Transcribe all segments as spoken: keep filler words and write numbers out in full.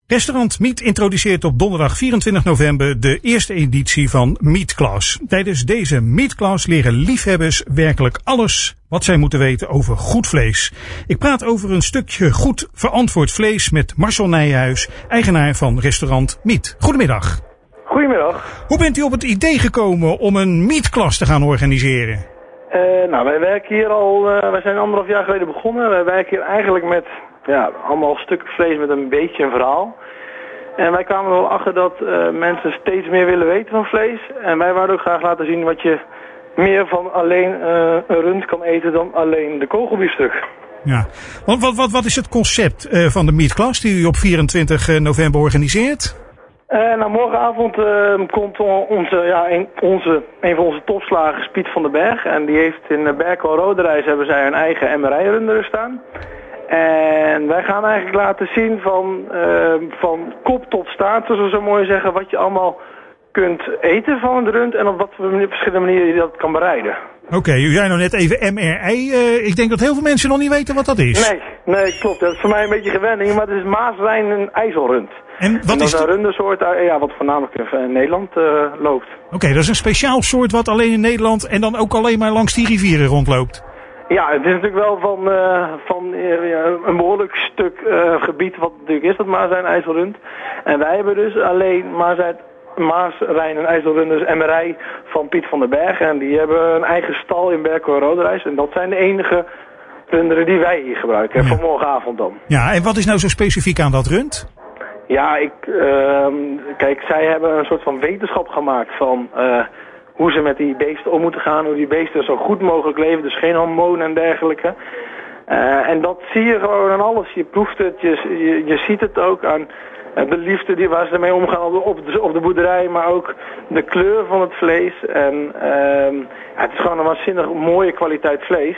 Restaurant Meet introduceert op donderdag vierentwintig november de eerste editie van Meet Class. Tijdens deze Meet Class leren liefhebbers werkelijk alles wat zij moeten weten over goed vlees. Ik praat over een stukje goed verantwoord vlees met Marcel Nijhuis, eigenaar van restaurant Meet. Goedemiddag. Goedemiddag. Hoe bent u op het idee gekomen om een Meet Class te gaan organiseren? Uh, nou, wij werken hier al, uh, wij zijn anderhalf jaar geleden begonnen. Wij werken hier eigenlijk met ja, allemaal stukken vlees met een beetje een verhaal. En wij kwamen er wel achter dat uh, mensen steeds meer willen weten van vlees. En wij wouden ook graag laten zien wat je meer van alleen uh, een rund kan eten dan alleen de kogelbiefstuk. Ja, wat, wat, wat, wat is het concept uh, van de Meet Class die u op vierentwintig november organiseert? Uh, nou, morgenavond uh, komt onze, ja, een, onze, een van onze topslagers, Piet van den Berg. En die heeft in uh, Berkel Roderijs hebben zij een eigen M R I-runderen staan. En wij gaan eigenlijk laten zien van, uh, van kop tot staart, zoals we zo mooi zeggen, wat je allemaal kunt eten van een rund en op wat voor verschillende manieren je dat kan bereiden. Oké, okay, u zei nou net even M R I. Uh, ik denk dat heel veel mensen nog niet weten wat dat is. Nee, nee, klopt. Dat is voor mij een beetje gewenning, maar het is Maasrijn en IJsselrund. En wat en dat is een rundersoort ja, wat voornamelijk in Nederland uh, loopt. Oké, okay, dat is een speciaal soort wat alleen in Nederland en dan ook alleen maar langs die rivieren rondloopt. Ja, het is natuurlijk wel van, uh, van uh, een behoorlijk stuk uh, gebied wat natuurlijk is, dat Maasrijn en IJsselrund. En wij hebben dus alleen Maasrijn, Maasrijn en IJsselrund, dus M R I van Piet van den Berg. En die hebben een eigen stal in Berkel en Roderijs. En dat zijn de enige runderen die wij hier gebruiken, ja. Voor morgenavond dan. Ja, en wat is nou zo specifiek aan dat rund? Ja, ik, uh, kijk, zij hebben een soort van wetenschap gemaakt van uh, hoe ze met die beesten om moeten gaan, hoe die beesten zo goed mogelijk leven, dus geen hormonen en dergelijke. Uh, en dat zie je gewoon aan alles. Je proeft het, je, je, je ziet het ook aan uh, de liefde die, waar ze ermee omgaan op de, op, de, op de boerderij, maar ook de kleur van het vlees. En uh, ja, het is gewoon een waanzinnig mooie kwaliteit vlees.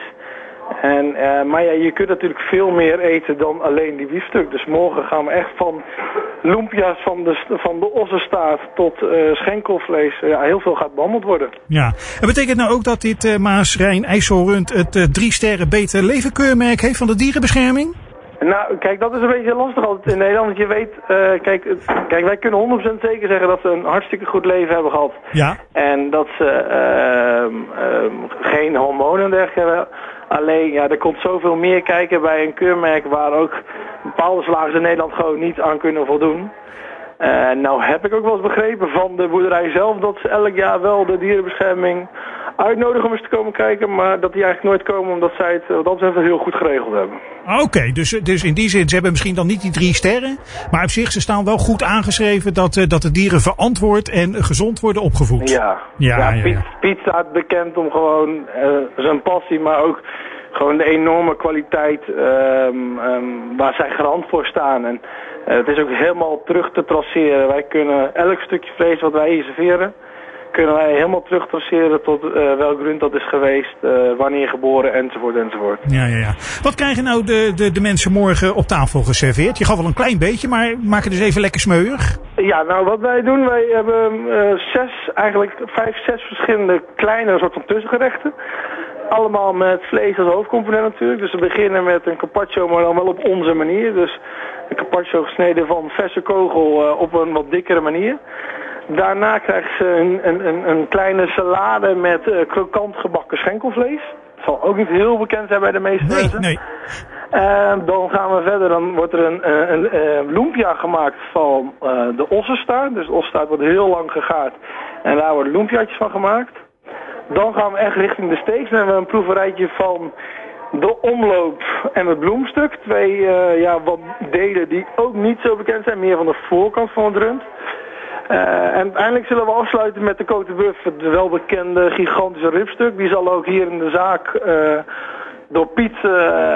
En, uh, maar ja, je kunt natuurlijk veel meer eten dan alleen die biefstuk. Dus morgen gaan we echt van lumpia's van de, van de ossenstaart tot uh, schenkelvlees. Uh, heel veel gaat behandeld worden. Ja, en betekent nou ook dat dit uh, Maasrijn IJsselrund het uh, drie sterren beter levenkeurmerk heeft van de dierenbescherming? Nou, kijk, dat is een beetje lastig altijd in Nederland. Want je weet, uh, kijk, het, kijk, wij kunnen honderd procent zeker zeggen dat ze een hartstikke goed leven hebben gehad. Ja. En dat ze uh, uh, geen hormonen en dergelijke hebben. Alleen, ja, er komt zoveel meer kijken bij een keurmerk waar ook bepaalde slagers in Nederland gewoon niet aan kunnen voldoen. Uh, nou heb ik ook wel eens begrepen van de boerderij zelf dat ze elk jaar wel de dierenbescherming uitnodigen om eens te komen kijken, maar dat die eigenlijk nooit komen omdat zij het wat dat betreft heel goed geregeld hebben. Oké, okay, dus, dus in die zin, ze hebben misschien dan niet die drie sterren, maar op zich, ze staan wel goed aangeschreven dat, uh, dat de dieren verantwoord en gezond worden opgevoed. Ja, ja, ja, ja. Piet, Piet staat bekend om gewoon uh, zijn passie, maar ook gewoon de enorme kwaliteit um, um, waar zij garant voor staan. En uh, het is ook helemaal terug te traceren. Wij kunnen elk stukje vlees wat wij hier serveren, kunnen wij helemaal terug traceren tot uh, welk rund dat is geweest, uh, wanneer geboren, enzovoort, enzovoort. Ja, ja, ja. Wat krijgen nou de, de, de mensen morgen op tafel geserveerd? Je gaf wel een klein beetje, maar maak het dus even lekker smeuig. Ja, nou wat wij doen, wij hebben uh, zes, eigenlijk vijf, zes verschillende kleine soort van tussengerechten. Allemaal met vlees als hoofdcomponent natuurlijk. Dus we beginnen met een carpaccio, maar dan wel op onze manier. Dus een carpaccio gesneden van verse kogel uh, op een wat dikkere manier. Daarna krijgen ze een, een, een kleine salade met uh, krokant gebakken schenkelvlees. Dat zal ook niet heel bekend zijn bij de meeste nee, mensen. Nee. Uh, dan gaan we verder, dan wordt er een, een, een, een lumpia gemaakt van uh, de ossenstaart. Dus de ossenstaart wordt heel lang gegaard en daar worden lumpiaatjes van gemaakt. Dan gaan we echt richting de steaks. Dan hebben we een proeverijtje van de omloop en het bloemstuk. Twee uh, ja, wat delen die ook niet zo bekend zijn, meer van de voorkant van het rund. Uh, en uiteindelijk zullen we afsluiten met de côte de bœuf, het welbekende gigantische ribstuk. Die zal ook hier in de zaak uh, door Piet uh,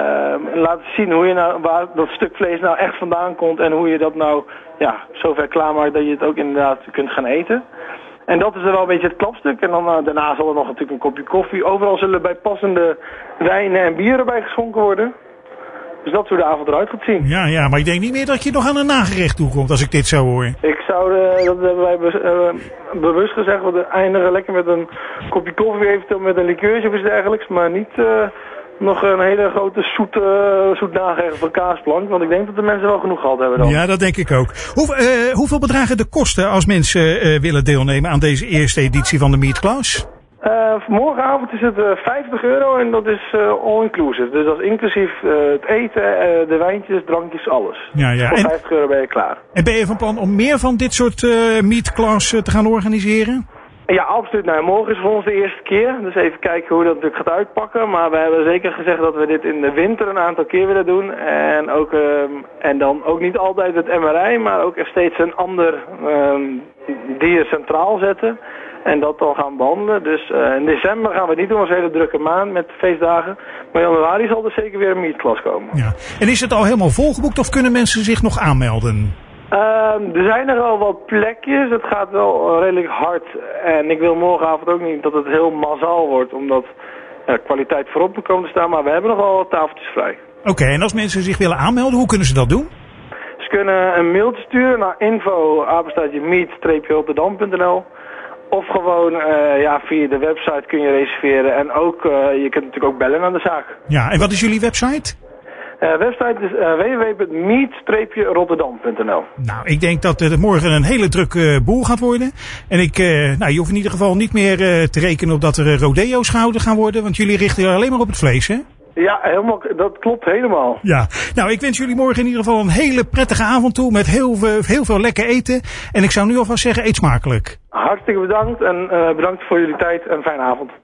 laten zien hoe je nou, waar dat stuk vlees nou echt vandaan komt en hoe je dat nou ja, zover klaarmaakt dat je het ook inderdaad kunt gaan eten. En dat is er wel een beetje het klapstuk. En dan uh, daarna zal er nog natuurlijk een kopje koffie. Overal zullen bij passende wijnen en bieren bij geschonken worden. Dus dat is hoe de avond eruit gaat zien. Ja, ja, maar ik denk niet meer dat je nog aan een nagerecht toekomt als ik dit zo hoor. Ik zou, uh, dat hebben wij be uh, bewust gezegd, we eindigen lekker met een kopje koffie, eventueel met een likeurtje of iets dergelijks. Maar niet uh, nog een hele grote zoete, uh, zoet nagerecht van kaasplank. Want ik denk dat de mensen wel genoeg gehad hebben dan. Ja, dat denk ik ook. Hoe, uh, hoeveel bedragen de kosten als mensen uh, willen deelnemen aan deze eerste editie van de Meet Klaus? Uh, morgenavond is het uh, vijftig euro en dat is uh, all-inclusive. Dus dat is inclusief uh, het eten, uh, de wijntjes, drankjes, alles. Ja, ja. Voor En, vijftig euro ben je klaar. En ben je van plan om meer van dit soort uh, Meet Klaus uh, te gaan organiseren? Ja, absoluut. Nou, morgen is voor ons de eerste keer. Dus even kijken hoe dat natuurlijk gaat uitpakken. Maar we hebben zeker gezegd dat we dit in de winter een aantal keer willen doen. En, ook, um, en dan ook niet altijd het M R I, maar ook steeds een ander um, dier centraal zetten. En dat dan gaan behandelen. Dus uh, in december gaan we het niet doen, als een hele drukke maand met feestdagen. Maar in januari zal er zeker weer een meetklas komen. Ja. En is het al helemaal volgeboekt of kunnen mensen zich nog aanmelden? Uh, er zijn er al wat plekjes. Het gaat wel redelijk hard. En ik wil morgenavond ook niet dat het heel massaal wordt, omdat ja, kwaliteit voorop moet komen te staan. Maar we hebben nog wel wat tafeltjes vrij. Oké, okay, en als mensen zich willen aanmelden, hoe kunnen ze dat doen? Ze kunnen een mailtje sturen naar info apenstaartje meet rotterdam punt n l. Of gewoon uh, ja, via de website kun je reserveren. En ook, uh, je kunt natuurlijk ook bellen aan de zaak. Ja, en wat is jullie website? Uh, website is uh, w w w punt meet rotterdam punt n l. Nou, ik denk dat het morgen een hele drukke uh, boel gaat worden. En ik, uh, nou, je hoeft in ieder geval niet meer uh, te rekenen op dat er uh, rodeo's gehouden gaan worden. Want jullie richten alleen maar op het vlees, hè? Ja, helemaal, dat klopt helemaal. Ja, nou, ik wens jullie morgen in ieder geval een hele prettige avond toe met heel veel, heel veel lekker eten. En ik zou nu alvast zeggen, eet smakelijk. Hartstikke bedankt en uh, bedankt voor jullie tijd en fijne avond.